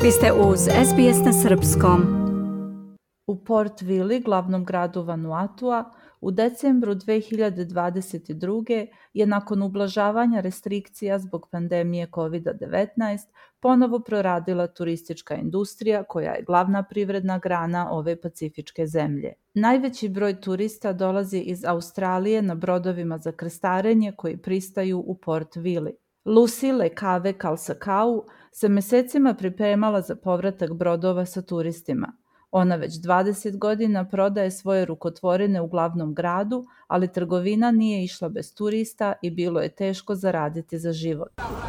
Vi ste uz SBS na srpskom. U Port Vili, glavnom gradu Vanuatua, u decembru 2022. je nakon ublažavanja restrikcija zbog pandemije COVID-19 ponovo proradila turistička industrija koja je glavna privredna grana ove pacifičke zemlje. Najveći broj turista dolazi iz Australije na brodovima za krstarenje koji pristaju u Port Vili. Lucille Kave Kalsakau se mesecima pripremala za povratak brodova sa turistima. Ona već 20 godina prodaje svoje rukotvorine u glavnom gradu, ali trgovina nije išla bez turista i bilo je teško zaraditi za život.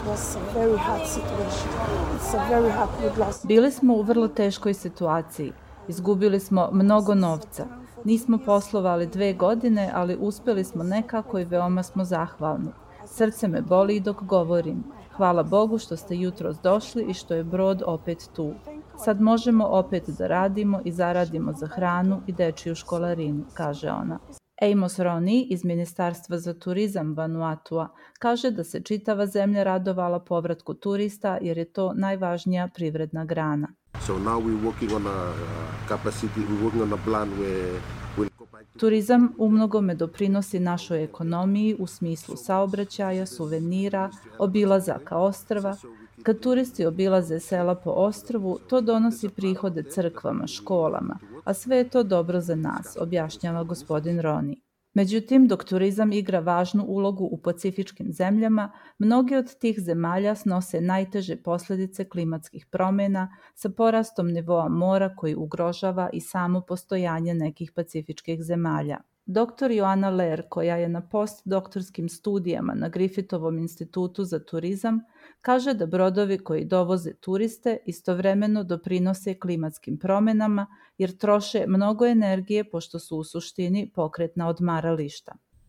Bili smo u vrlo teškoj situaciji. Izgubili smo mnogo novca. Nismo poslovali 2 godine, ali uspeli smo nekako i veoma smo zahvalni. Srce me boli dok govorim. Hvala Bogu što ste jutros došli i što je brod opet tu. Sad možemo opet da radimo i zaradimo za hranu i dečiju školarinu, kaže ona. Amos Roney iz Ministarstva za turizam Vanuatua kaže da se čitava zemlja radovala povratku turista jer je to najvažnija privredna grana. Turizam umnogome doprinosi našoj ekonomiji u smislu saobraćaja, suvenira, obilazaka ostrva. Kad turisti obilaze sela po ostrvu, to donosi prihode crkvama, školama, a sve je to dobro za nas, objašnjava gospodin Roney. Međutim, dok turizam igra važnu ulogu u pacifičkim zemljama, mnoge od tih zemalja snose najteže posljedice klimatskih promjena sa porastom nivoa mora koji ugrožava i samo postojanje nekih pacifičkih zemalja. Dr. Joanna Ler, koja je na postdoktorskim studijama na Griffithovom institutu za turizam, kaže da brodovi koji dovoze turiste istovremeno doprinose klimatskim promjenama jer troše mnogo energije pošto su u suštini pokretna odmarališta.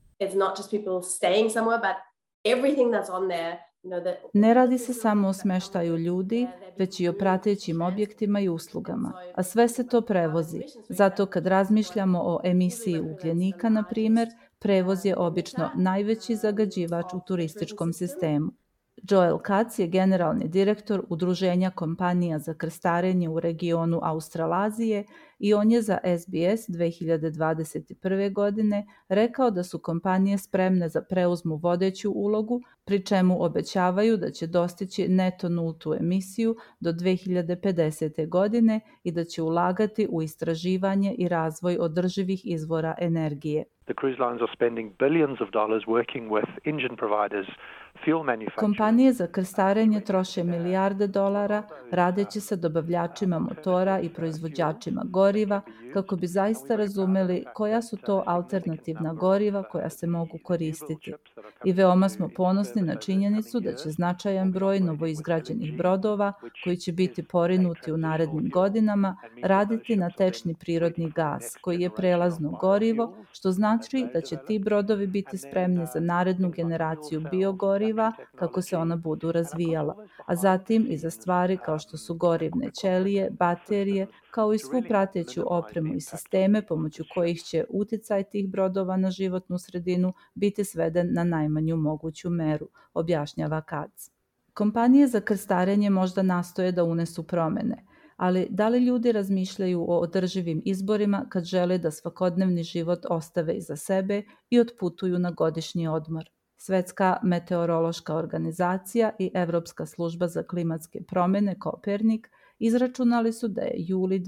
Ne radi se samo o smeštaju ljudi, već i o pratećim objektima i uslugama, a sve se to prevozi. Zato kad razmišljamo o emisiji ugljenika, na primjer, prevoz je obično najveći zagađivač u turističkom sistemu. Joel Katz je generalni direktor Udruženja kompanija za krstarenje u regionu Australazije i on je za SBS 2021. godine rekao da su kompanije spremne da preuzmu vodeću ulogu, pri čemu obećavaju da će dostići neto nultu emisiju do 2050. godine i da će ulagati u istraživanje i razvoj održivih izvora energije. The cruise lines are spending billions of dollars working with engine providers, fuel manufacturers. Kompanije za krstarenje troše milijarde dolara radeći sa dobavljačima motora i proizvođačima goriva kako bi zaista razumeli koja su to alternativna goriva koja se mogu koristiti. I veoma smo ponosni na činjenicu da će značajan broj novoizgrađenih brodova koji će biti porinuti u narednim godinama raditi na tečni prirodni gas koji je prelazno gorivo, što znači da će ti brodovi biti spremni za narednu generaciju biogoriva kako se ona budu razvijala, a zatim i za stvari kao što su gorivne ćelije, baterije, kao i svu prateću opremu i sisteme pomoću kojih će uticaj tih brodova na životnu sredinu biti sveden na najmanju moguću meru, objašnjava Katz. Kompanije za krstarenje možda nastoje da unesu promjene, ali da li ljudi razmišljaju o održivim izborima kad žele da svakodnevni život ostave iza sebe i otputuju na godišnji odmor? Svetska meteorološka organizacija i Evropska služba za klimatske promjene Kopernik izračunali su da je juli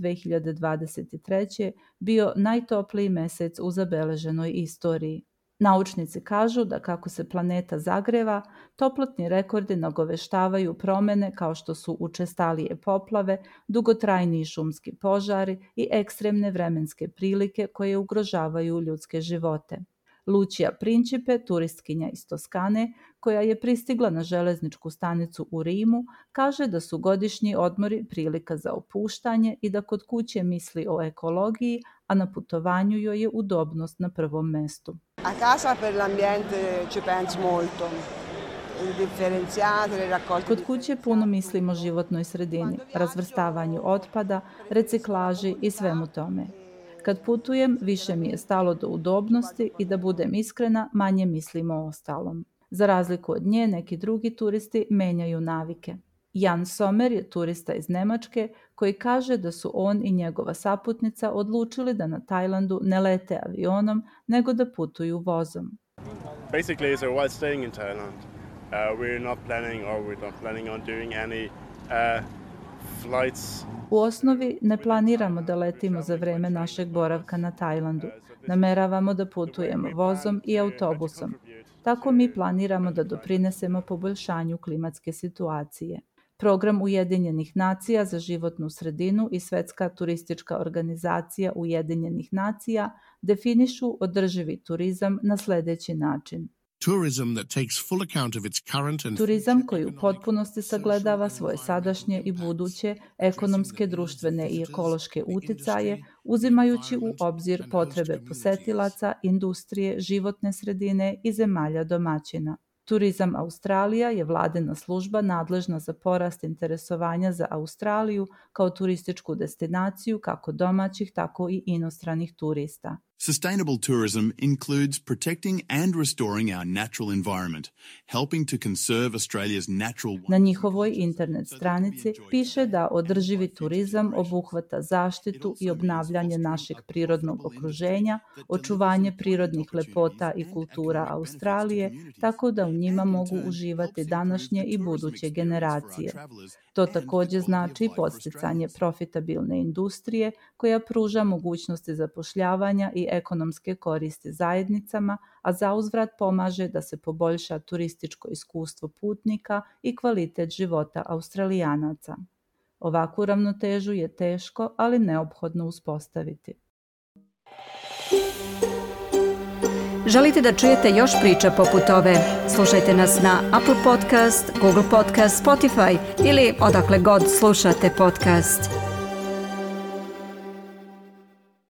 2023. bio najtopliji mesec u zabeleženoj istoriji. Naučnici kažu da kako se planeta zagreva, toplotni rekordi nagoveštavaju promjene kao što su učestalije poplave, dugotrajniji šumski požari i ekstremne vremenske prilike koje ugrožavaju ljudske živote. Lucia Principe, turistkinja iz Toskane, koja je pristigla na železničku stanicu u Rimu, kaže da su godišnji odmori prilika za opuštanje i da kod kuće misli o ekologiji, a na putovanju joj je udobnost na prvom mestu. A casa per l'ambiente ci penso molto. Kod kuće puno mislim o životnoj sredini, razvrstavanju otpada, reciklaži i svemu tome. Kad putujem, više mi je stalo do udobnosti i da budem iskrena, manje mislim o ostalom. Za razliku od nje, neki drugi turisti menjaju navike. Jan Sommer je turista iz Nemačke koji kaže da su on i njegova saputnica odlučili da na Tajlandu ne lete avionom, nego da putuju vozom. Basically, so while staying in Thailand, we're not planning on doing any flights. U osnovi ne planiramo da letimo za vreme našeg boravka na Tajlandu. Nameravamo da putujemo vozom i autobusom. Tako mi planiramo da doprinesemo poboljšanju klimatske situacije. Program Ujedinjenih nacija za životnu sredinu i Svetska turistička organizacija Ujedinjenih nacija definišu održivi turizam na sledeći način. Turizam koji u potpunosti sagledava svoje sadašnje i buduće ekonomske, društvene i ekološke uticaje, uzimajući u obzir potrebe posetilaca, industrije, životne sredine i zemalja domaćina. Turizam Australija je vladina služba nadležna za porast interesovanja za Australiju kao turističku destinaciju kako domaćih, tako i inostranih turista. Sustainable tourism includes protecting and restoring our natural environment, helping to conserve Australia's natural. Na njihovoj internet stranici piše da održivi turizam obuhvata zaštitu i obnavljanje našeg prirodnog okruženja, očuvanje prirodnih lepota i kultura Australije, tako da u njima mogu uživati današnje i buduće generacije. To takođe znači podsticanje profitabilne industrije koja pruža mogućnosti zapošljavanja i ekonomske koristi zajednicama, a zauzvrat pomaže da se poboljša turističko iskustvo putnika i kvalitet života Australijanaca. Ovakvu ravnotežu je teško, ali neophodno uspostaviti. Želite da čujete još priča poput ove? Slušajte nas na Apple Podcast, Google Podcast, Spotify ili odakle god slušate podcast.